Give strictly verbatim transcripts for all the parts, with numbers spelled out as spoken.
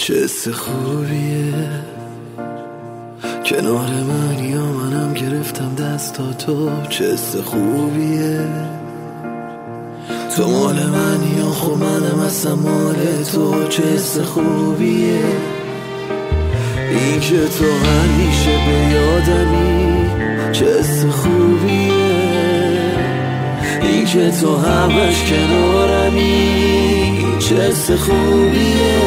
چه حس خوبیه کنار من، یا منم گرفتم دستا تو. چه حس خوبیه تو مال من، یا خب منم اصلا مال تو. چه حس خوبیه این که تو همیشه به یادمی. چه حس خوبیه این که تو همش کنارمی. چه حس خوبیه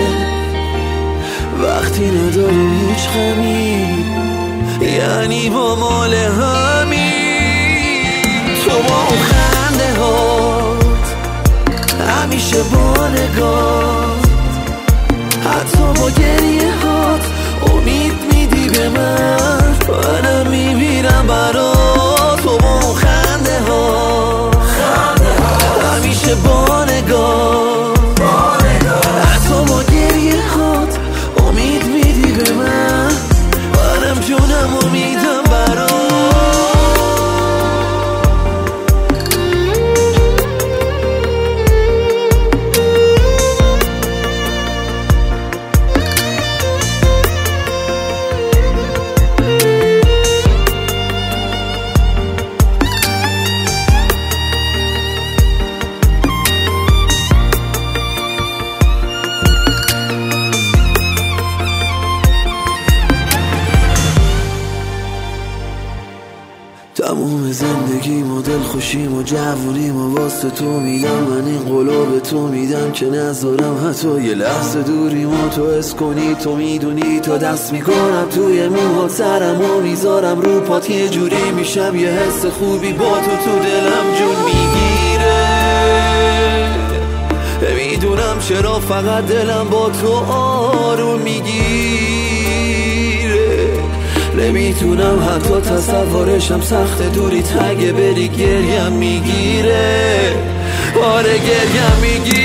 وقتی نداریم هیچ غمی، یعنی با مال همی. تو با اون خنده هات همیشه با نگاه، حتی با گریه هات امید میدی به من. منم میمیرم برات. تو با اون خنده هات همیشه با نگاه، حتی با گریه هات امید میدی به من. منم جونم امیدم برات. تموم زندگیم و دل خوشیم و جوونیم و واسه تو میدم. من این قلو به تو میدم که نذارم حتی یه لحظه دوریم و تو حس کنی. تو میدونی تا دست میکنم توی موها، سرم و میذارم رو پات. یه جوری میشم یه حس خوبی با تو تو دلم جون میگیره. میدونم چرا فقط دلم با تو آروم میگیره. نمیتونم حتی تصورشم، سخت دوری تگه بری گریم میگیره. آره گریم میگیره.